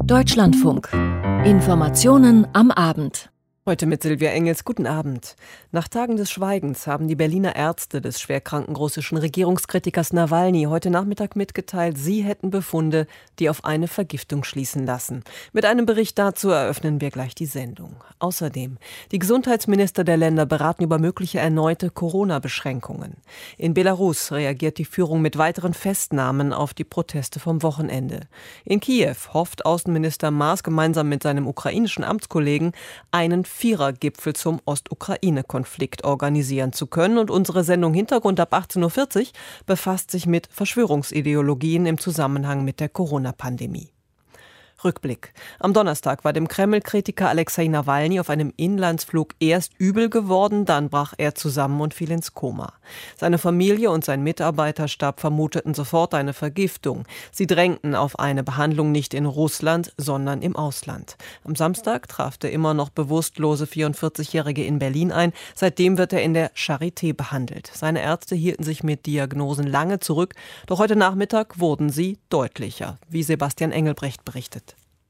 Deutschlandfunk. Informationen am Abend. Heute mit Silvia Engels. Guten Abend. Nach Tagen des Schweigens haben die Berliner Ärzte des schwerkranken russischen Regierungskritikers Nawalny heute Nachmittag mitgeteilt, sie hätten Befunde, die auf eine Vergiftung schließen lassen. Mit einem Bericht dazu eröffnen wir gleich die Sendung. Außerdem, die Gesundheitsminister der Länder beraten über mögliche erneute Corona-Beschränkungen. In Belarus reagiert die Führung mit weiteren Festnahmen auf die Proteste vom Wochenende. In Kiew hofft Außenminister Maas gemeinsam mit seinem ukrainischen Amtskollegen einen Vierergipfel zum Ostukraine-Konflikt organisieren zu können. Und unsere Sendung Hintergrund ab 18.40 Uhr befasst sich mit Verschwörungsideologien im Zusammenhang mit der Corona-Pandemie. Rückblick. Am Donnerstag war dem Kreml-Kritiker Alexei Nawalny auf einem Inlandsflug erst übel geworden, dann brach er zusammen und fiel ins Koma. Seine Familie und sein Mitarbeiterstab vermuteten sofort eine Vergiftung. Sie drängten auf eine Behandlung nicht in Russland, sondern im Ausland. Am Samstag traf der immer noch bewusstlose 44-Jährige in Berlin ein. Seitdem wird er in der Charité behandelt. Seine Ärzte hielten sich mit Diagnosen lange zurück, doch heute Nachmittag wurden sie deutlicher, wie Sebastian Engelbrecht berichtet.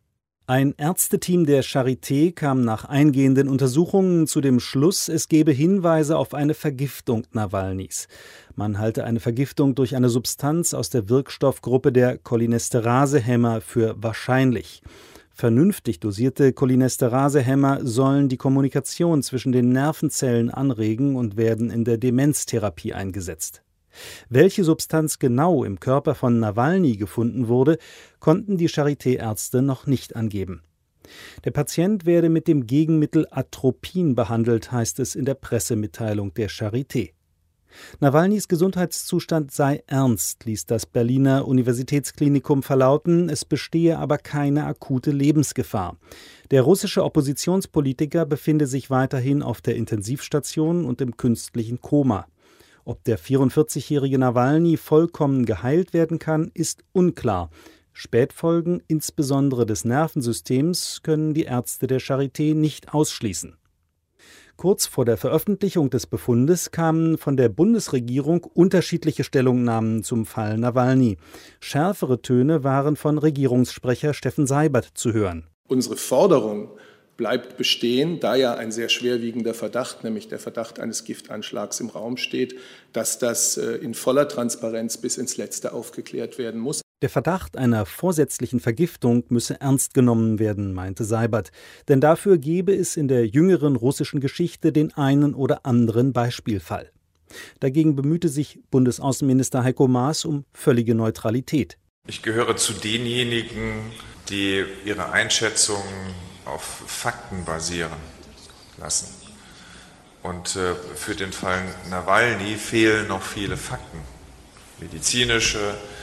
Ein Ärzteteam der Charité kam nach eingehenden Untersuchungen zu dem Schluss, es gebe Hinweise auf eine Vergiftung Nawalnys. Man halte eine Vergiftung durch eine Substanz aus der Wirkstoffgruppe der Cholinesterasehemmer für wahrscheinlich. Vernünftig dosierte Cholinesterasehemmer sollen die Kommunikation zwischen den Nervenzellen anregen und werden in der Demenztherapie eingesetzt. Welche Substanz genau im Körper von Nawalny gefunden wurde, konnten die Charité-Ärzte noch nicht angeben. Der Patient werde mit dem Gegenmittel Atropin behandelt, heißt es in der Pressemitteilung der Charité. Nawalnys Gesundheitszustand sei ernst, ließ das Berliner Universitätsklinikum verlauten, es bestehe aber keine akute Lebensgefahr. Der russische Oppositionspolitiker befinde sich weiterhin auf der Intensivstation und im künstlichen Koma. Ob der 44-jährige Nawalny vollkommen geheilt werden kann, ist unklar. Spätfolgen, insbesondere des Nervensystems, können die Ärzte der Charité nicht ausschließen. Kurz vor der Veröffentlichung des Befundes kamen von der Bundesregierung unterschiedliche Stellungnahmen zum Fall Nawalny. Schärfere Töne waren von Regierungssprecher Steffen Seibert zu hören. Unsere Forderung bleibt bestehen, da ja ein sehr schwerwiegender Verdacht, nämlich der Verdacht eines Giftanschlags im Raum steht, dass das in voller Transparenz bis ins Letzte aufgeklärt werden muss. Der Verdacht einer vorsätzlichen Vergiftung müsse ernst genommen werden, meinte Seibert. Denn dafür gebe es in der jüngeren russischen Geschichte den einen oder anderen Beispielfall. Dagegen bemühte sich Bundesaußenminister Heiko Maas um völlige Neutralität. Ich gehöre zu denjenigen, die ihre Einschätzungen auf Fakten basieren lassen. Und für den Fall Nawalny fehlen noch viele Fakten, medizinische,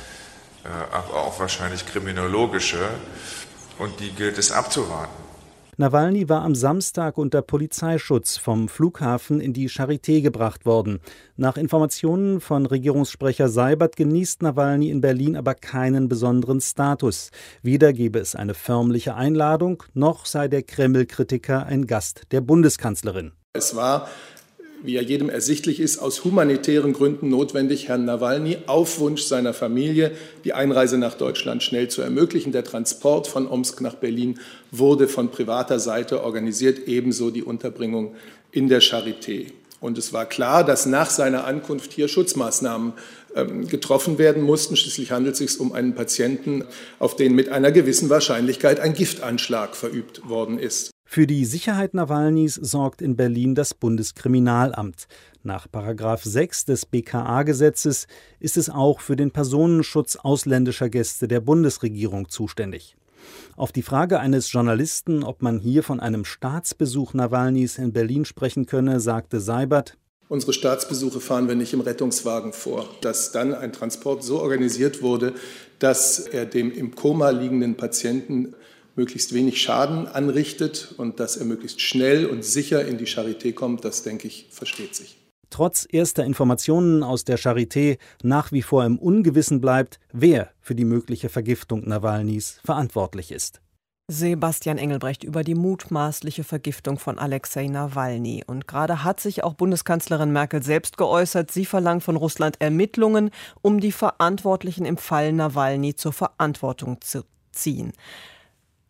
aber auch wahrscheinlich kriminologische, und die gilt es abzuwarten. Nawalny war am Samstag unter Polizeischutz vom Flughafen in die Charité gebracht worden. Nach Informationen von Regierungssprecher Seibert genießt Nawalny in Berlin aber keinen besonderen Status. Weder gebe es eine förmliche Einladung, noch sei der Kreml-Kritiker ein Gast der Bundeskanzlerin. Es war, wie ja jedem ersichtlich ist, aus humanitären Gründen notwendig, Herrn Nawalny auf Wunsch seiner Familie die Einreise nach Deutschland schnell zu ermöglichen. Der Transport von Omsk nach Berlin wurde von privater Seite organisiert, ebenso die Unterbringung in der Charité. Und es war klar, dass nach seiner Ankunft hier Schutzmaßnahmen getroffen werden mussten. Schließlich handelt es sich um einen Patienten, auf den mit einer gewissen Wahrscheinlichkeit ein Giftanschlag verübt worden ist. Für die Sicherheit Nawalnys sorgt in Berlin das Bundeskriminalamt. Nach § 6 des BKA-Gesetzes ist es auch für den Personenschutz ausländischer Gäste der Bundesregierung zuständig. Auf die Frage eines Journalisten, ob man hier von einem Staatsbesuch Nawalnys in Berlin sprechen könne, sagte Seibert: Unsere Staatsbesuche fahren wir nicht im Rettungswagen vor. Dass dann ein Transport so organisiert wurde, dass er dem im Koma liegenden Patienten möglichst wenig Schaden anrichtet und dass er möglichst schnell und sicher in die Charité kommt, das, denke ich, versteht sich. Trotz erster Informationen aus der Charité nach wie vor im Ungewissen bleibt, wer für die mögliche Vergiftung Nawalnys verantwortlich ist. Sebastian Engelbrecht über die mutmaßliche Vergiftung von Alexei Nawalny. Und gerade hat sich auch Bundeskanzlerin Merkel selbst geäußert. Sie verlangt von Russland Ermittlungen, um die Verantwortlichen im Fall Nawalny zur Verantwortung zu ziehen.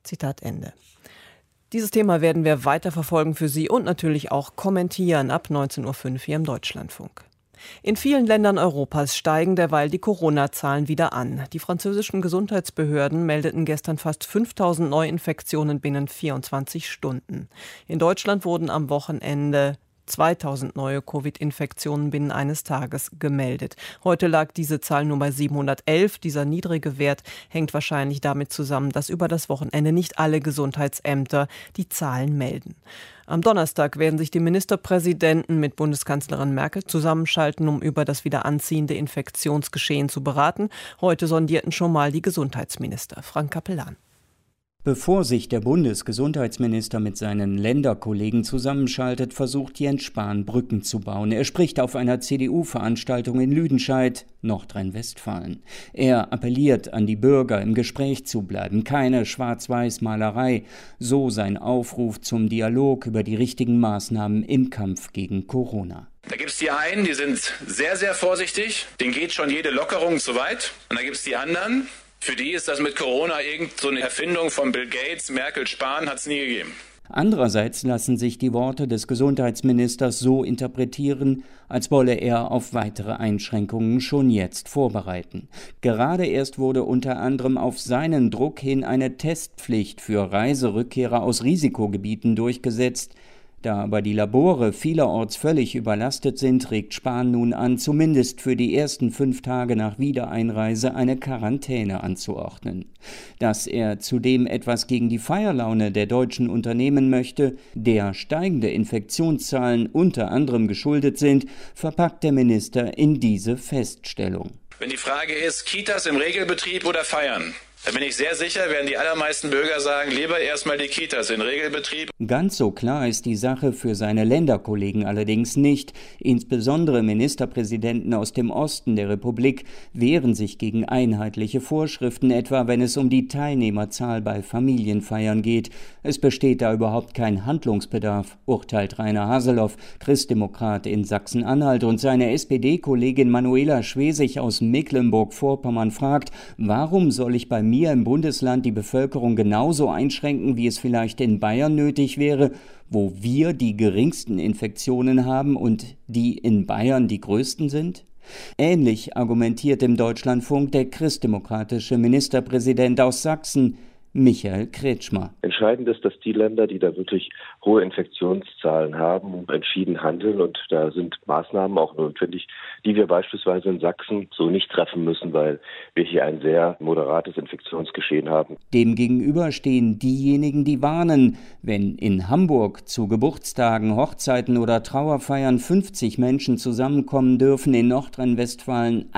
Zitat Ende. Dieses Thema werden wir weiterverfolgen für Sie und natürlich auch kommentieren ab 19.05 Uhr hier im Deutschlandfunk. In vielen Ländern Europas steigen derweil die Corona-Zahlen wieder an. Die französischen Gesundheitsbehörden meldeten gestern fast 5.000 Neuinfektionen binnen 24 Stunden. In Deutschland wurden am Wochenende 2.000 neue Covid-Infektionen binnen eines Tages gemeldet. Heute lag diese Zahl nur bei 711. Dieser niedrige Wert hängt wahrscheinlich damit zusammen, dass über das Wochenende nicht alle Gesundheitsämter die Zahlen melden. Am Donnerstag werden sich die Ministerpräsidenten mit Bundeskanzlerin Merkel zusammenschalten, um über das wieder anziehende Infektionsgeschehen zu beraten. Heute sondierten schon mal die Gesundheitsminister. Frank Capellan. Bevor sich der Bundesgesundheitsminister mit seinen Länderkollegen zusammenschaltet, versucht Jens Spahn Brücken zu bauen. Er spricht auf einer CDU-Veranstaltung in Lüdenscheid, Nordrhein-Westfalen. Er appelliert an die Bürger, im Gespräch zu bleiben, keine Schwarz-Weiß-Malerei. So sein Aufruf zum Dialog über die richtigen Maßnahmen im Kampf gegen Corona. Da gibt es die einen, die sind sehr, sehr vorsichtig, denen geht schon jede Lockerung zu weit. Und da gibt es die anderen, für die ist das mit Corona irgend so eine Erfindung von Bill Gates, Merkel, Spahn, hat es nie gegeben. Andererseits lassen sich die Worte des Gesundheitsministers so interpretieren, als wolle er auf weitere Einschränkungen schon jetzt vorbereiten. Gerade erst wurde unter anderem auf seinen Druck hin eine Testpflicht für Reiserückkehrer aus Risikogebieten durchgesetzt. Da aber die Labore vielerorts völlig überlastet sind, regt Spahn nun an, zumindest für die ersten 5 Tage nach Wiedereinreise eine Quarantäne anzuordnen. Dass er zudem etwas gegen die Feierlaune der Deutschen unternehmen möchte, der steigende Infektionszahlen unter anderem geschuldet sind, verpackt der Minister in diese Feststellung. Wenn die Frage ist, Kitas im Regelbetrieb oder feiern, da bin ich sehr sicher, werden die allermeisten Bürger sagen, lieber erstmal die Kitas in Regelbetrieb. Ganz so klar ist die Sache für seine Länderkollegen allerdings nicht. Insbesondere Ministerpräsidenten aus dem Osten der Republik wehren sich gegen einheitliche Vorschriften, etwa wenn es um die Teilnehmerzahl bei Familienfeiern geht. Es besteht da überhaupt kein Handlungsbedarf, urteilt Rainer Haseloff, Christdemokrat in Sachsen-Anhalt. Und seine SPD-Kollegin Manuela Schwesig aus Mecklenburg-Vorpommern fragt, warum soll ich bei mir im Bundesland die Bevölkerung genauso einschränken, wie es vielleicht in Bayern nötig wäre, wo wir die geringsten Infektionen haben und die in Bayern die größten sind? Ähnlich argumentiert im Deutschlandfunk der christdemokratische Ministerpräsident aus Sachsen, Michael Kretschmer. Entscheidend ist, dass die Länder, die da wirklich hohe Infektionszahlen haben, entschieden handeln. Und da sind Maßnahmen auch notwendig, die wir beispielsweise in Sachsen so nicht treffen müssen, weil wir hier ein sehr moderates Infektionsgeschehen haben. Demgegenüber stehen diejenigen, die warnen, wenn in Hamburg zu Geburtstagen, Hochzeiten oder Trauerfeiern 50 Menschen zusammenkommen dürfen, in Nordrhein-Westfalen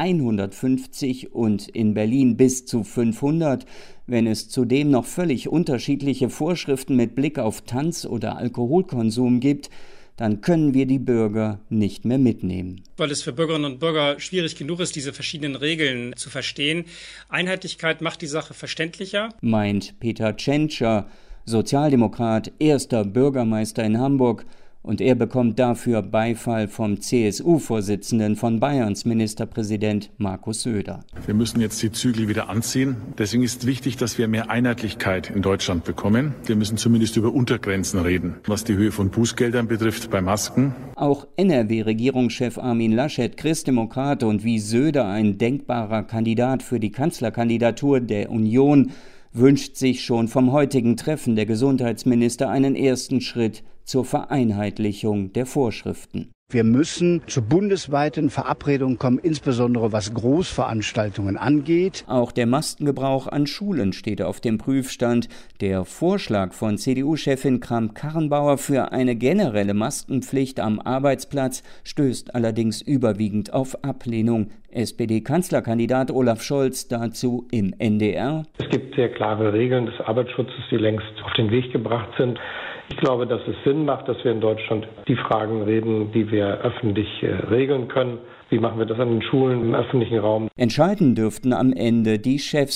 150 und in Berlin bis zu 500. Wenn es zudem noch völlig unterschiedliche Vorschriften mit Blick auf Tanz- oder Alkoholkonsum gibt, dann können wir die Bürger nicht mehr mitnehmen. Weil es für Bürgerinnen und Bürger schwierig genug ist, diese verschiedenen Regeln zu verstehen. Einheitlichkeit macht die Sache verständlicher, meint Peter Tschentscher, Sozialdemokrat, erster Bürgermeister in Hamburg. Und er bekommt dafür Beifall vom CSU-Vorsitzenden von Bayerns Ministerpräsident Markus Söder. Wir müssen jetzt die Zügel wieder anziehen. Deswegen ist wichtig, dass wir mehr Einheitlichkeit in Deutschland bekommen. Wir müssen zumindest über Untergrenzen reden, was die Höhe von Bußgeldern betrifft bei Masken. Auch NRW-Regierungschef Armin Laschet, Christdemokrat und wie Söder ein denkbarer Kandidat für die Kanzlerkandidatur der Union, wünscht sich schon vom heutigen Treffen der Gesundheitsminister einen ersten Schritt zur Vereinheitlichung der Vorschriften. Wir müssen zu bundesweiten Verabredungen kommen, insbesondere was Großveranstaltungen angeht. Auch der Maskengebrauch an Schulen steht auf dem Prüfstand. Der Vorschlag von CDU-Chefin Kramp-Karrenbauer für eine generelle Maskenpflicht am Arbeitsplatz stößt allerdings überwiegend auf Ablehnung. SPD-Kanzlerkandidat Olaf Scholz dazu im NDR. Es gibt sehr klare Regeln des Arbeitsschutzes, die längst auf den Weg gebracht sind. Ich glaube, dass es Sinn macht, dass wir in Deutschland die Fragen reden, die wir öffentlich regeln können. Wie machen wir das an den Schulen, im öffentlichen Raum? Entscheiden dürften am Ende die Chefs,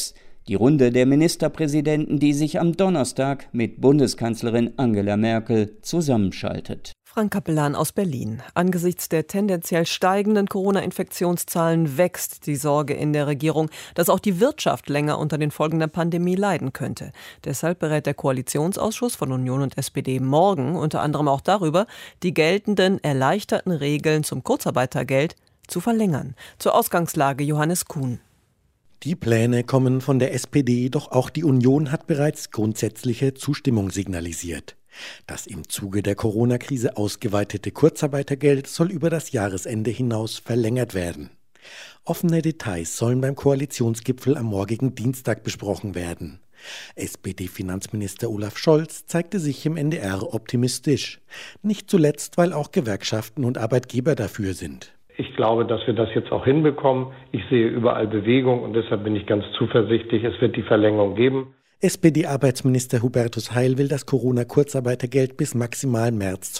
Die Runde der Ministerpräsidenten, die sich am Donnerstag mit Bundeskanzlerin Angela Merkel zusammenschaltet. Frank Capellan aus Berlin. Angesichts der tendenziell steigenden Corona-Infektionszahlen wächst die Sorge in der Regierung, dass auch die Wirtschaft länger unter den Folgen der Pandemie leiden könnte. Deshalb berät der Koalitionsausschuss von Union und SPD morgen unter anderem auch darüber, die geltenden erleichterten Regeln zum Kurzarbeitergeld zu verlängern. Zur Ausgangslage Johannes Kuhn. Die Pläne kommen von der SPD, doch auch die Union hat bereits grundsätzliche Zustimmung signalisiert. Das im Zuge der Corona-Krise ausgeweitete Kurzarbeitergeld soll über das Jahresende hinaus verlängert werden. Offene Details sollen beim Koalitionsgipfel am morgigen Dienstag besprochen werden. SPD-Finanzminister Olaf Scholz zeigte sich im NDR optimistisch. Nicht zuletzt, weil auch Gewerkschaften und Arbeitgeber dafür sind. Ich glaube, dass wir das jetzt auch hinbekommen. Ich sehe überall Bewegung und deshalb bin ich ganz zuversichtlich, es wird die Verlängerung geben. SPD-Arbeitsminister Hubertus Heil will das Corona-Kurzarbeitergeld bis maximal März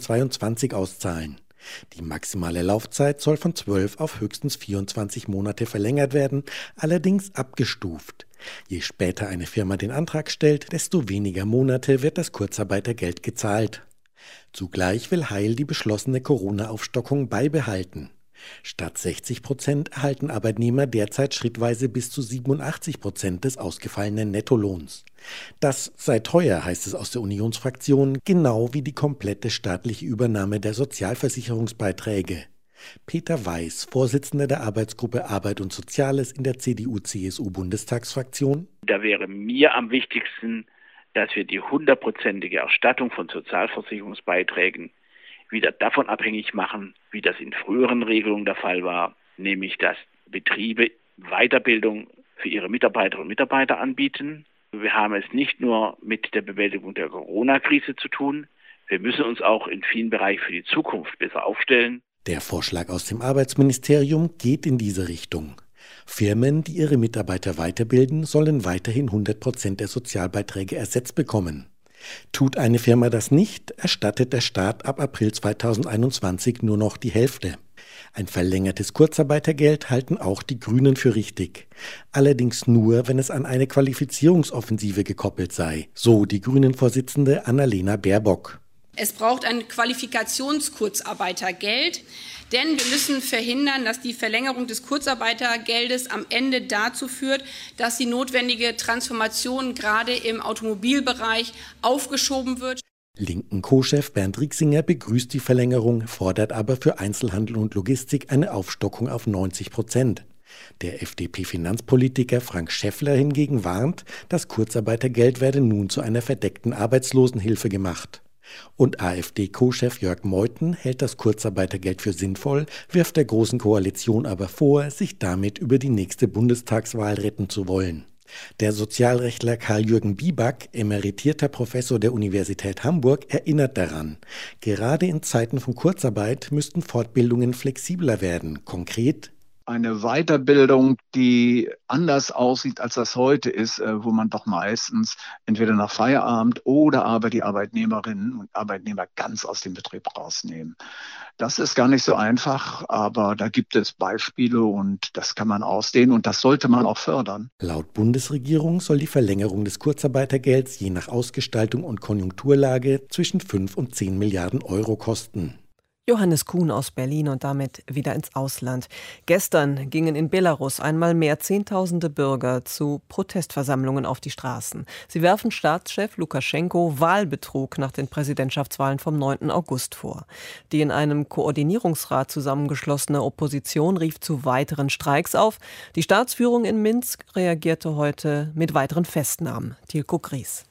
2022 auszahlen. Die maximale Laufzeit soll von 12 auf höchstens 24 Monate verlängert werden, allerdings abgestuft. Je später eine Firma den Antrag stellt, desto weniger Monate wird das Kurzarbeitergeld gezahlt. Zugleich will Heil die beschlossene Corona-Aufstockung beibehalten. Statt 60% erhalten Arbeitnehmer derzeit schrittweise bis zu 87% des ausgefallenen Nettolohns. Das sei teuer, heißt es aus der Unionsfraktion, genau wie die komplette staatliche Übernahme der Sozialversicherungsbeiträge. Peter Weiß, Vorsitzender der Arbeitsgruppe Arbeit und Soziales in der CDU-CSU-Bundestagsfraktion: Da wäre mir am wichtigsten, dass wir die 100%ige Erstattung von Sozialversicherungsbeiträgen wieder davon abhängig machen, wie das in früheren Regelungen der Fall war, nämlich dass Betriebe Weiterbildung für ihre Mitarbeiterinnen und Mitarbeiter anbieten. Wir haben es nicht nur mit der Bewältigung der Corona-Krise zu tun, wir müssen uns auch in vielen Bereichen für die Zukunft besser aufstellen. Der Vorschlag aus dem Arbeitsministerium geht in diese Richtung. Firmen, die ihre Mitarbeiter weiterbilden, sollen weiterhin 100% der Sozialbeiträge ersetzt bekommen. Tut eine Firma das nicht, erstattet der Staat ab April 2021 nur noch die Hälfte. Ein verlängertes Kurzarbeitergeld halten auch die Grünen für richtig. Allerdings nur, wenn es an eine Qualifizierungsoffensive gekoppelt sei, so die Grünen-Vorsitzende Annalena Baerbock. Es braucht ein Qualifikationskurzarbeitergeld, denn wir müssen verhindern, dass die Verlängerung des Kurzarbeitergeldes am Ende dazu führt, dass die notwendige Transformation gerade im Automobilbereich aufgeschoben wird. Linken Co-Chef Bernd Rixinger begrüßt die Verlängerung, fordert aber für Einzelhandel und Logistik eine Aufstockung auf 90%. Der FDP-Finanzpolitiker Frank Schäffler hingegen warnt, das Kurzarbeitergeld werde nun zu einer verdeckten Arbeitslosenhilfe gemacht. Und AfD-Co-Chef Jörg Meuthen hält das Kurzarbeitergeld für sinnvoll, wirft der Großen Koalition aber vor, sich damit über die nächste Bundestagswahl retten zu wollen. Der Sozialrechtler Karl-Jürgen Bieback, emeritierter Professor der Universität Hamburg, erinnert daran: Gerade in Zeiten von Kurzarbeit müssten Fortbildungen flexibler werden. Konkret: eine Weiterbildung, die anders aussieht, als das heute ist, wo man doch meistens entweder nach Feierabend oder aber die Arbeitnehmerinnen und Arbeitnehmer ganz aus dem Betrieb rausnehmen. Das ist gar nicht so einfach, aber da gibt es Beispiele und das kann man ausdehnen und das sollte man auch fördern. Laut Bundesregierung soll die Verlängerung des Kurzarbeitergelds je nach Ausgestaltung und Konjunkturlage zwischen 5 und 10 Milliarden Euro kosten. Johannes Kuhn aus Berlin und damit wieder ins Ausland. Gestern gingen in Belarus einmal mehr Zehntausende Bürger zu Protestversammlungen auf die Straßen. Sie werfen Staatschef Lukaschenko Wahlbetrug nach den Präsidentschaftswahlen vom 9. August vor. Die in einem Koordinierungsrat zusammengeschlossene Opposition rief zu weiteren Streiks auf. Die Staatsführung in Minsk reagierte heute mit weiteren Festnahmen. Tilko Gries.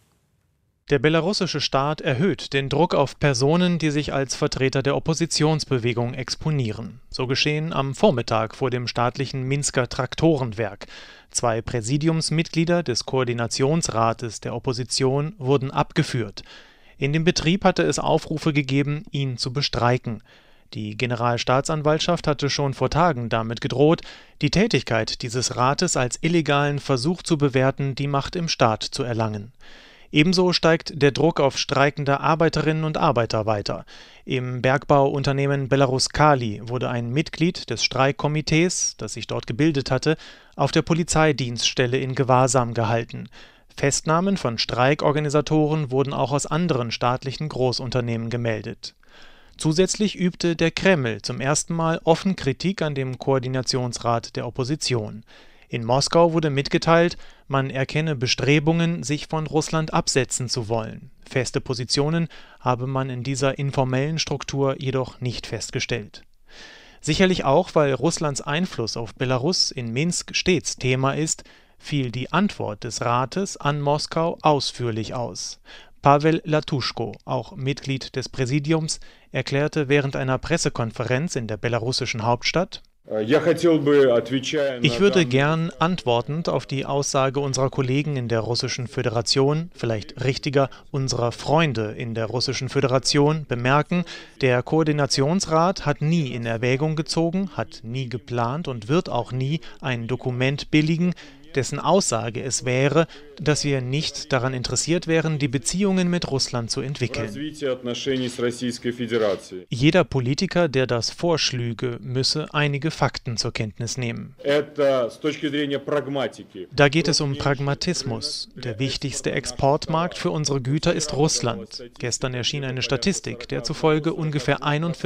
Der belarussische Staat erhöht den Druck auf Personen, die sich als Vertreter der Oppositionsbewegung exponieren. So geschehen am Vormittag vor dem staatlichen Minsker Traktorenwerk. 2 Präsidiumsmitglieder des Koordinationsrates der Opposition wurden abgeführt. In dem Betrieb hatte es Aufrufe gegeben, ihn zu bestreiken. Die Generalstaatsanwaltschaft hatte schon vor Tagen damit gedroht, die Tätigkeit dieses Rates als illegalen Versuch zu bewerten, die Macht im Staat zu erlangen. Ebenso steigt der Druck auf streikende Arbeiterinnen und Arbeiter weiter. Im Bergbauunternehmen Belaruskali wurde ein Mitglied des Streikkomitees, das sich dort gebildet hatte, auf der Polizeidienststelle in Gewahrsam gehalten. Festnahmen von Streikorganisatoren wurden auch aus anderen staatlichen Großunternehmen gemeldet. Zusätzlich übte der Kreml zum ersten Mal offen Kritik an dem Koordinationsrat der Opposition. In Moskau wurde mitgeteilt, man erkenne Bestrebungen, sich von Russland absetzen zu wollen. Feste Positionen habe man in dieser informellen Struktur jedoch nicht festgestellt. Sicherlich auch, weil Russlands Einfluss auf Belarus in Minsk stets Thema ist, fiel die Antwort des Rates an Moskau ausführlich aus. Pavel Latuschko, auch Mitglied des Präsidiums, erklärte während einer Pressekonferenz in der belarussischen Hauptstadt: Ich würde gern antwortend auf die Aussage unserer Kollegen in der Russischen Föderation, vielleicht richtiger unserer Freunde in der Russischen Föderation, bemerken, der Koordinationsrat hat nie in Erwägung gezogen, hat nie geplant und wird auch nie ein Dokument billigen, dessen Aussage es wäre, dass wir nicht daran interessiert wären, die Beziehungen mit Russland zu entwickeln. Jeder Politiker, der das vorschlüge, müsse einige Fakten zur Kenntnis nehmen. Da geht es um Pragmatismus. Der wichtigste Exportmarkt für unsere Güter ist Russland. Gestern erschien eine Statistik, der zufolge ungefähr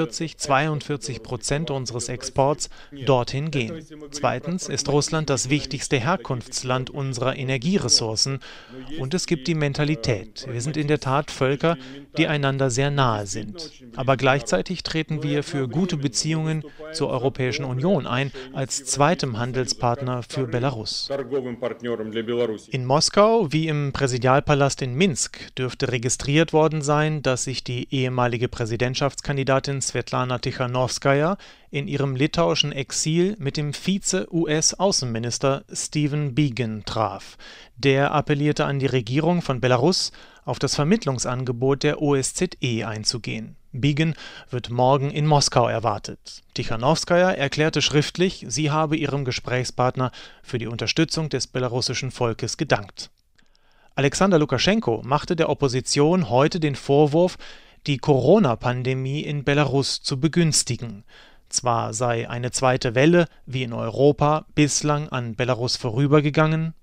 42% unseres Exports dorthin gehen. Zweitens ist Russland das wichtigste Herkunftsland unserer Energieressourcen und es gibt die Mentalität. Wir sind in der Tat Völker, die einander sehr nahe sind. Aber gleichzeitig treten wir für gute Beziehungen zur Europäischen Union ein, als zweitem Handelspartner für Belarus. In Moskau wie im Präsidialpalast in Minsk dürfte registriert worden sein, dass sich die ehemalige Präsidentschaftskandidatin Svetlana Tichanowskaja in ihrem litauischen Exil mit dem Vize-US-Außenminister Stephen Biegun traf. Der appellierte an die Regierung von Belarus, auf das Vermittlungsangebot der OSZE einzugehen. Biegun wird morgen in Moskau erwartet. Tichanowskaja erklärte schriftlich, sie habe ihrem Gesprächspartner für die Unterstützung des belarussischen Volkes gedankt. Alexander Lukaschenko machte der Opposition heute den Vorwurf, die Corona-Pandemie in Belarus zu begünstigen. Zwar sei eine zweite Welle, wie in Europa, bislang an Belarus vorübergegangen,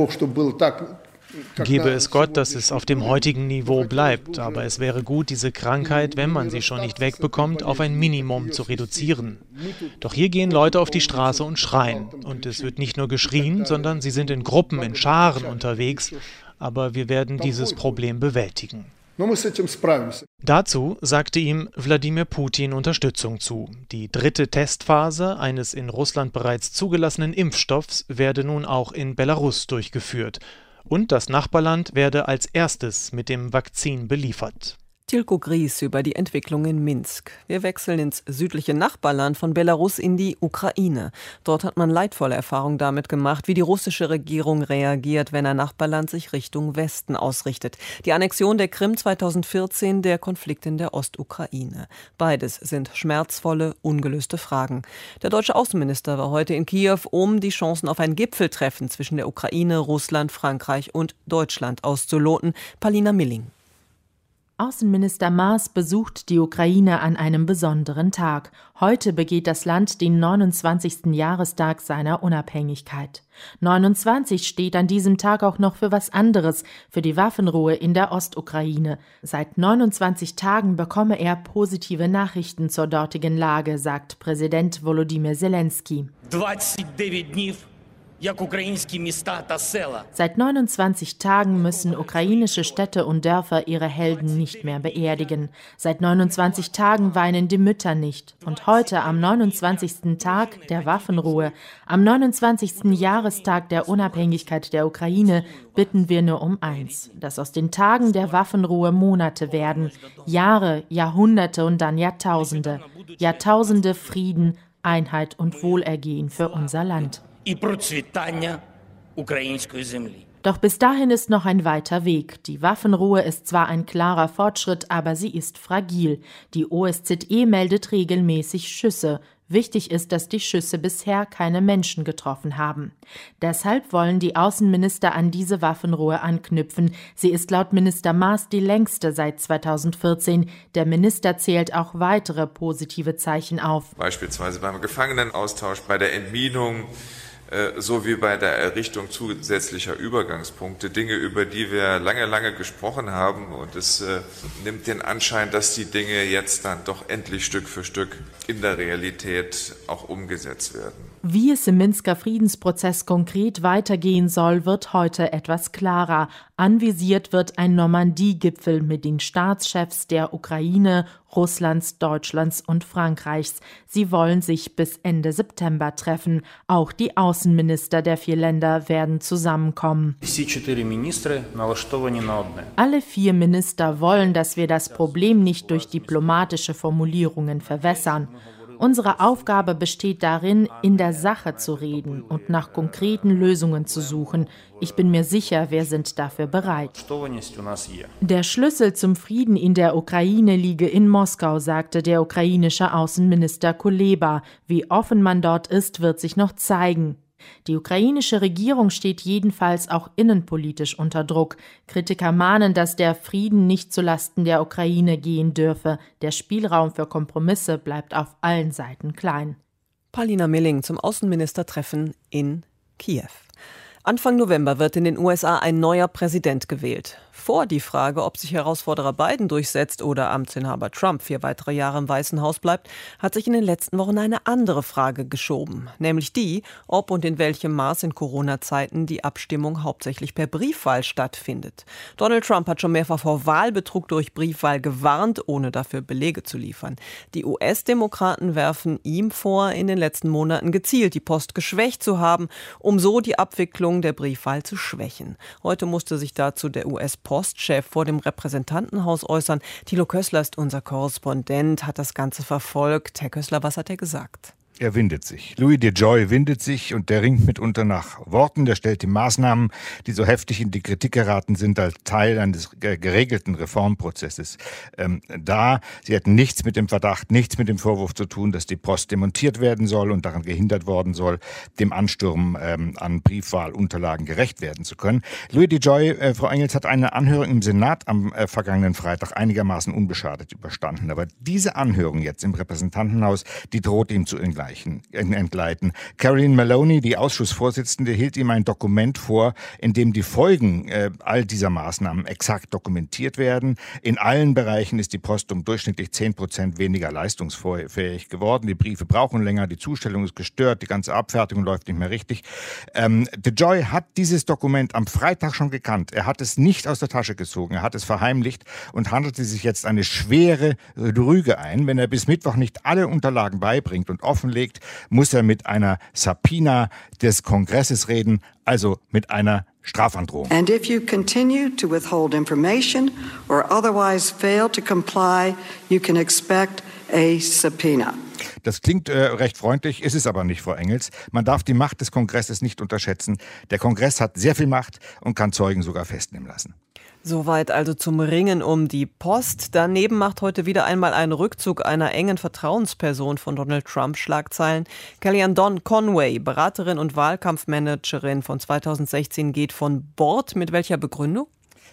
gebe es Gott, dass es auf dem heutigen Niveau bleibt, aber es wäre gut, diese Krankheit, wenn man sie schon nicht wegbekommt, auf ein Minimum zu reduzieren. Doch hier gehen Leute auf die Straße und schreien. Und es wird nicht nur geschrien, sondern sie sind in Gruppen, in Scharen unterwegs. Aber wir werden dieses Problem bewältigen. Dazu sagte ihm Wladimir Putin Unterstützung zu. Die dritte Testphase eines in Russland bereits zugelassenen Impfstoffs werde nun auch in Belarus durchgeführt. Und das Nachbarland werde als erstes mit dem Vakzin beliefert. Tilko Gries über die Entwicklung in Minsk. Wir wechseln ins südliche Nachbarland von Belarus in die Ukraine. Dort hat man leidvolle Erfahrungen damit gemacht, wie die russische Regierung reagiert, wenn ein Nachbarland sich Richtung Westen ausrichtet. Die Annexion der Krim 2014, der Konflikt in der Ostukraine. Beides sind schmerzvolle, ungelöste Fragen. Der deutsche Außenminister war heute in Kiew, um die Chancen auf ein Gipfeltreffen zwischen der Ukraine, Russland, Frankreich und Deutschland auszuloten. Palina Milling. Außenminister Maas besucht die Ukraine an einem besonderen Tag. Heute begeht das Land den 29. Jahrestag seiner Unabhängigkeit. 29 steht an diesem Tag auch noch für was anderes, für die Waffenruhe in der Ostukraine. Seit 29 Tagen bekomme er positive Nachrichten zur dortigen Lage, sagt Präsident Volodymyr Zelensky. 29 Dni. Seit 29 Tagen müssen ukrainische Städte und Dörfer ihre Helden nicht mehr beerdigen. Seit 29 Tagen weinen die Mütter nicht. Und heute, am 29. Tag der Waffenruhe, am 29. Jahrestag der Unabhängigkeit der Ukraine, bitten wir nur um eins: dass aus den Tagen der Waffenruhe Monate werden, Jahre, Jahrhunderte und dann Jahrtausende. Jahrtausende Frieden, Einheit und Wohlergehen für unser Land. Doch bis dahin ist noch ein weiter Weg. Die Waffenruhe ist zwar ein klarer Fortschritt, aber sie ist fragil. Die OSZE meldet regelmäßig Schüsse. Wichtig ist, dass die Schüsse bisher keine Menschen getroffen haben. Deshalb wollen die Außenminister an diese Waffenruhe anknüpfen. Sie ist laut Minister Maas die längste seit 2014. Der Minister zählt auch weitere positive Zeichen auf. Beispielsweise beim Gefangenenaustausch, bei der Entminung, sowie bei der Errichtung zusätzlicher Übergangspunkte, Dinge, über die wir lange gesprochen haben. Und es nimmt den Anschein, dass die Dinge jetzt dann doch endlich Stück für Stück in der Realität auch umgesetzt werden. Wie es im Minsker Friedensprozess konkret weitergehen soll, wird heute etwas klarer. Anvisiert wird ein Normandie-Gipfel mit den Staatschefs der Ukraine, Russlands, Deutschlands und Frankreichs. Sie wollen sich bis Ende September treffen. Auch die Außenminister der 4 Länder werden zusammenkommen. Alle 4 Minister wollen, dass wir das Problem nicht durch diplomatische Formulierungen verwässern. Unsere Aufgabe besteht darin, in der Sache zu reden und nach konkreten Lösungen zu suchen. Ich bin mir sicher, wir sind dafür bereit. Der Schlüssel zum Frieden in der Ukraine liege in Moskau, sagte der ukrainische Außenminister Kuleba. Wie offen man dort ist, wird sich noch zeigen. Die ukrainische Regierung steht jedenfalls auch innenpolitisch unter Druck. Kritiker mahnen, dass der Frieden nicht zulasten der Ukraine gehen dürfe. Der Spielraum für Kompromisse bleibt auf allen Seiten klein. Paulina Milling zum Außenministertreffen in Kiew. Anfang November wird in den USA ein neuer Präsident gewählt. Vor die Frage, ob sich Herausforderer Biden durchsetzt oder Amtsinhaber Trump 4 weitere Jahre im Weißen Haus bleibt, hat sich in den letzten Wochen eine andere Frage geschoben. Nämlich die, ob und in welchem Maß in Corona-Zeiten die Abstimmung hauptsächlich per Briefwahl stattfindet. Donald Trump hat schon mehrfach vor Wahlbetrug durch Briefwahl gewarnt, ohne dafür Belege zu liefern. Die US-Demokraten werfen ihm vor, in den letzten Monaten gezielt die Post geschwächt zu haben, um so die Abwicklung der Briefwahl zu schwächen. Heute musste sich dazu der US-Postchef vor dem Repräsentantenhaus äußern. Thilo Kössler ist unser Korrespondent, hat das Ganze verfolgt. Herr Kössler, was hat er gesagt? Er windet sich. Louis DeJoy windet sich und der ringt mitunter nach Worten. Der stellt die Maßnahmen, die so heftig in die Kritik geraten sind, als Teil eines geregelten Reformprozesses dar. Sie hätten nichts mit dem Verdacht, nichts mit dem Vorwurf zu tun, dass die Post demontiert werden soll und daran gehindert worden soll, dem Ansturm an Briefwahlunterlagen gerecht werden zu können. Louis DeJoy, Frau Engels, hat eine Anhörung im Senat am vergangenen Freitag einigermaßen unbeschadet überstanden. Aber diese Anhörung jetzt im Repräsentantenhaus, die droht ihm zu entgleiten. Caroline Maloney, die Ausschussvorsitzende, hielt ihm ein Dokument vor, in dem die Folgen all dieser Maßnahmen exakt dokumentiert werden. In allen Bereichen ist die Post um durchschnittlich 10% weniger leistungsfähig geworden. Die Briefe brauchen länger, die Zustellung ist gestört, die ganze Abfertigung läuft nicht mehr richtig. DeJoy hat dieses Dokument am Freitag schon gekannt. Er hat es nicht aus der Tasche gezogen, er hat es verheimlicht und handelte sich jetzt eine schwere Rüge ein. Wenn er bis Mittwoch nicht alle Unterlagen beibringt und offenlegt, muss er mit einer Subpoena des Kongresses reden, also mit einer Strafandrohung. And if you continue to withhold information or otherwise fail to comply, you can expect a subpoena. Das klingt recht freundlich, ist es aber nicht, Frau Engels. Man darf die Macht des Kongresses nicht unterschätzen. Der Kongress hat sehr viel Macht und kann Zeugen sogar festnehmen lassen. Soweit also zum Ringen um die Post. Daneben macht heute wieder einmal ein Rückzug einer engen Vertrauensperson von Donald Trump Schlagzeilen. Kellyanne Conway, Beraterin und Wahlkampfmanagerin von 2016, geht von Bord. Mit welcher Begründung?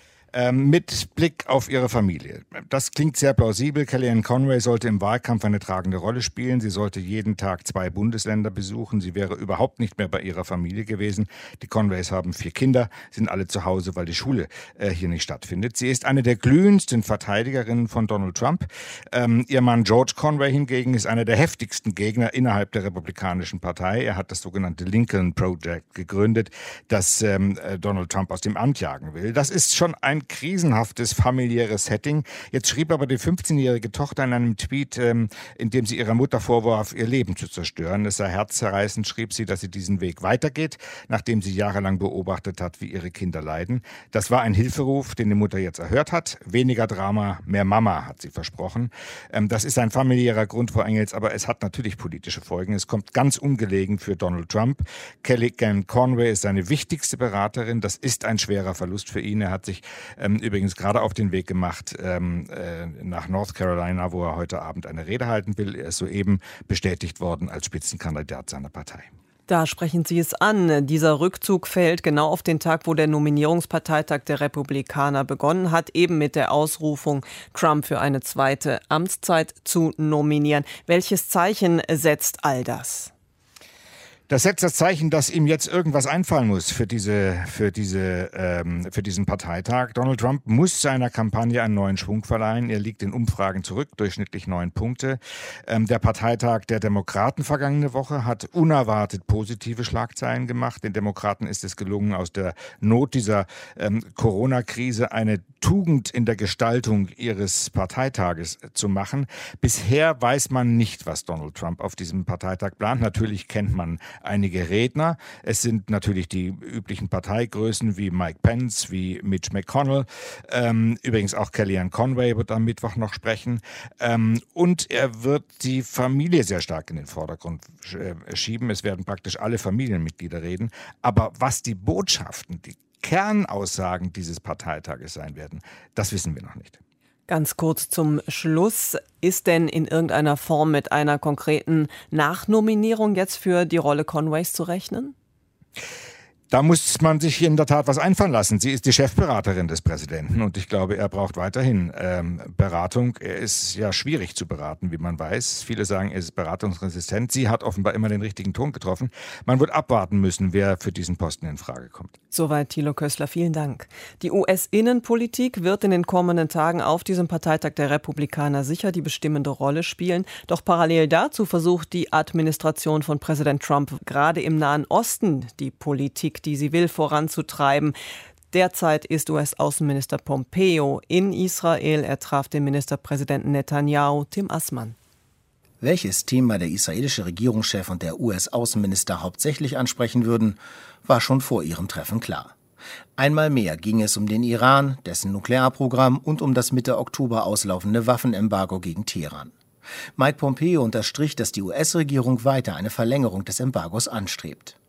Mit Blick auf ihre Familie. Das klingt sehr plausibel. Kellyanne Conway sollte im Wahlkampf eine tragende Rolle spielen. Sie sollte jeden Tag 2 Bundesländer besuchen. Sie wäre überhaupt nicht mehr bei ihrer Familie gewesen. Die Conways haben 4 Kinder, sind alle zu Hause, weil die Schule hier nicht stattfindet. Sie ist eine der glühendsten Verteidigerinnen von Donald Trump. Ihr Mann George Conway hingegen ist einer der heftigsten Gegner innerhalb der Republikanischen Partei. Er hat das sogenannte Lincoln Project gegründet, das Donald Trump aus dem Amt jagen will. Das ist schon ein krisenhaftes familiäres Setting. Jetzt schrieb aber die 15-jährige Tochter in einem Tweet, in dem sie ihrer Mutter vorwarf, ihr Leben zu zerstören. Es sei herzzerreißend, schrieb sie, dass sie diesen Weg weitergeht, nachdem sie jahrelang beobachtet hat, wie ihre Kinder leiden. Das war ein Hilferuf, den die Mutter jetzt erhört hat. Weniger Drama, mehr Mama, hat sie versprochen. Das ist ein familiärer Grund, Frau Engels, aber es hat natürlich politische Folgen. Es kommt ganz ungelegen für Donald Trump. Kellyanne Conway ist seine wichtigste Beraterin. Das ist ein schwerer Verlust für ihn. Er hat sich übrigens gerade auf den Weg gemacht nach North Carolina, wo er heute Abend eine Rede halten will. Er ist soeben bestätigt worden als Spitzenkandidat seiner Partei. Da sprechen Sie es an. Dieser Rückzug fällt genau auf den Tag, wo der Nominierungsparteitag der Republikaner begonnen hat, eben mit der Ausrufung, Trump für eine zweite Amtszeit zu nominieren. Welches Zeichen setzt all das? Das setzt das Zeichen, dass ihm jetzt irgendwas einfallen muss für diesen Parteitag. Donald Trump muss seiner Kampagne einen neuen Schwung verleihen. Er liegt in Umfragen zurück, durchschnittlich 9 Punkte. Der Parteitag der Demokraten vergangene Woche hat unerwartet positive Schlagzeilen gemacht. Den Demokraten ist es gelungen, aus der Not dieser Corona-Krise eine Tugend in der Gestaltung ihres Parteitages zu machen. Bisher weiß man nicht, was Donald Trump auf diesem Parteitag plant. Natürlich kennt man einige Redner. Es sind natürlich die üblichen Parteigrößen wie Mike Pence, wie Mitch McConnell. Übrigens auch Kellyanne Conway wird am Mittwoch noch sprechen. Und er wird die Familie sehr stark in den Vordergrund schieben. Es werden praktisch alle Familienmitglieder reden. Aber was die Botschaften, die Kernaussagen dieses Parteitages sein werden, das wissen wir noch nicht. Ganz kurz zum Schluss. Ist denn in irgendeiner Form mit einer konkreten Nachnominierung jetzt für die Rolle Conways zu rechnen? Da muss man sich in der Tat was einfallen lassen. Sie ist die Chefberaterin des Präsidenten und ich glaube, er braucht weiterhin Beratung. Er ist ja schwierig zu beraten, wie man weiß. Viele sagen, er ist beratungsresistent. Sie hat offenbar immer den richtigen Ton getroffen. Man wird abwarten müssen, wer für diesen Posten in Frage kommt. Soweit Thilo Kössler, vielen Dank. Die US-Innenpolitik wird in den kommenden Tagen auf diesem Parteitag der Republikaner sicher die bestimmende Rolle spielen. Doch parallel dazu versucht die Administration von Präsident Trump gerade im Nahen Osten die Politik, die sie will, voranzutreiben. Derzeit ist US-Außenminister Pompeo in Israel. Er traf den Ministerpräsidenten Netanyahu. Tim Assmann. Welches Thema der israelische Regierungschef und der US-Außenminister hauptsächlich ansprechen würden, war schon vor ihrem Treffen klar. Einmal mehr ging es um den Iran, dessen Nuklearprogramm und um das Mitte Oktober auslaufende Waffenembargo gegen Teheran. Mike Pompeo unterstrich, dass die US-Regierung weiter eine Verlängerung des Embargos anstrebt.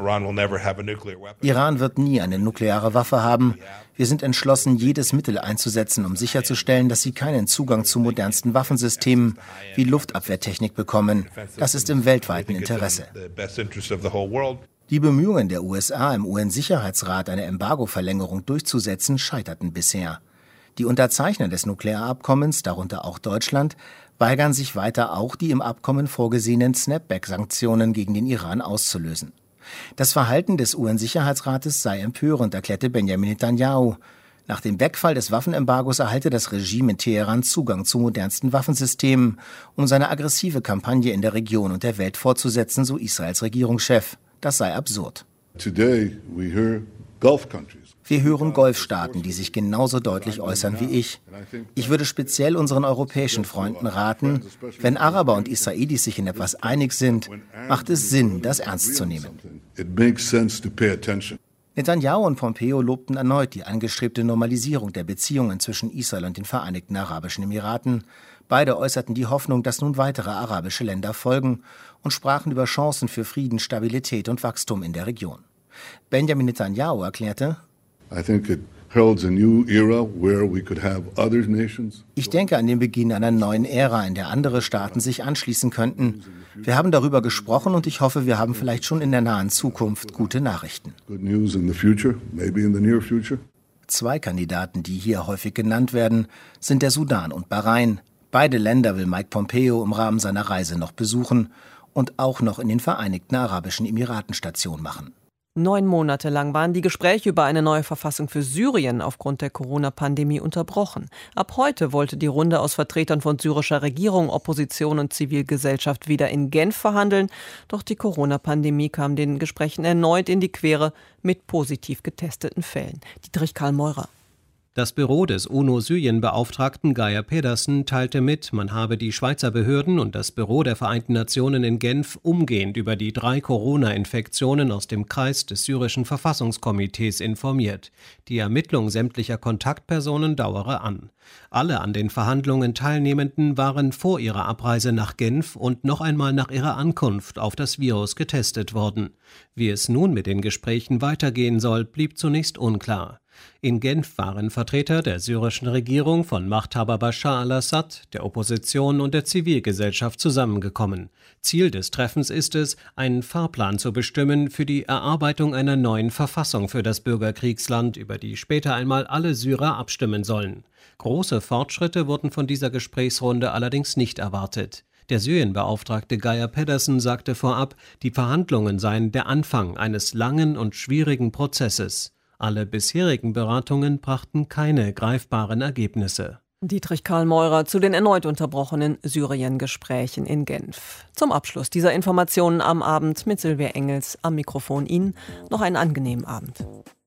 Iran wird nie eine nukleare Waffe haben. Wir sind entschlossen, jedes Mittel einzusetzen, um sicherzustellen, dass sie keinen Zugang zu modernsten Waffensystemen wie Luftabwehrtechnik bekommen. Das ist im weltweiten Interesse. Die Bemühungen der USA im UN-Sicherheitsrat, eine Embargo-Verlängerung durchzusetzen, scheiterten bisher. Die Unterzeichner des Nuklearabkommens, darunter auch Deutschland, weigern sich weiter auch, die im Abkommen vorgesehenen Snapback-Sanktionen gegen den Iran auszulösen. Das Verhalten des UN-Sicherheitsrates sei empörend, erklärte Benjamin Netanyahu. Nach dem Wegfall des Waffenembargos erhalte das Regime in Teheran Zugang zu modernsten Waffensystemen, um seine aggressive Kampagne in der Region und der Welt fortzusetzen, so Israels Regierungschef. Das sei absurd. Wir hören Golfstaaten, die sich genauso deutlich äußern wie ich. Ich würde speziell unseren europäischen Freunden raten, wenn Araber und Israelis sich in etwas einig sind, macht es Sinn, das ernst zu nehmen. Netanyahu und Pompeo lobten erneut die angestrebte Normalisierung der Beziehungen zwischen Israel und den Vereinigten Arabischen Emiraten. Beide äußerten die Hoffnung, dass nun weitere arabische Länder folgen und sprachen über Chancen für Frieden, Stabilität und Wachstum in der Region. Benjamin Netanyahu erklärte: Ich denke an den Beginn einer neuen Ära, in der andere Staaten sich anschließen könnten. Wir haben darüber gesprochen und ich hoffe, wir haben vielleicht schon in der nahen Zukunft gute Nachrichten. Zwei Kandidaten, die hier häufig genannt werden, sind der Sudan und Bahrain. Beide Länder will Mike Pompeo im Rahmen seiner Reise noch besuchen und auch noch in den Vereinigten Arabischen Emiraten Station machen. 9 Monate lang waren die Gespräche über eine neue Verfassung für Syrien aufgrund der Corona-Pandemie unterbrochen. Ab heute wollte die Runde aus Vertretern von syrischer Regierung, Opposition und Zivilgesellschaft wieder in Genf verhandeln. Doch die Corona-Pandemie kam den Gesprächen erneut in die Quere mit positiv getesteten Fällen. Dietrich Karl Meurer. Das Büro des UNO-Syrien-Beauftragten Geir Pedersen teilte mit, man habe die Schweizer Behörden und das Büro der Vereinten Nationen in Genf umgehend über die 3 Corona-Infektionen aus dem Kreis des syrischen Verfassungskomitees informiert. Die Ermittlung sämtlicher Kontaktpersonen dauere an. Alle an den Verhandlungen Teilnehmenden waren vor ihrer Abreise nach Genf und noch einmal nach ihrer Ankunft auf das Virus getestet worden. Wie es nun mit den Gesprächen weitergehen soll, blieb zunächst unklar. In Genf waren Vertreter der syrischen Regierung von Machthaber Bashar al-Assad, der Opposition und der Zivilgesellschaft zusammengekommen. Ziel des Treffens ist es, einen Fahrplan zu bestimmen für die Erarbeitung einer neuen Verfassung für das Bürgerkriegsland, über die später einmal alle Syrer abstimmen sollen. Große Fortschritte wurden von dieser Gesprächsrunde allerdings nicht erwartet. Der Syrienbeauftragte Geir Pedersen sagte vorab, die Verhandlungen seien der Anfang eines langen und schwierigen Prozesses. Alle bisherigen Beratungen brachten keine greifbaren Ergebnisse. Dietrich Karl Meurer zu den erneut unterbrochenen Syrien-Gesprächen in Genf. Zum Abschluss dieser Informationen am Abend mit Silvia Engels am Mikrofon. Ihnen noch einen angenehmen Abend.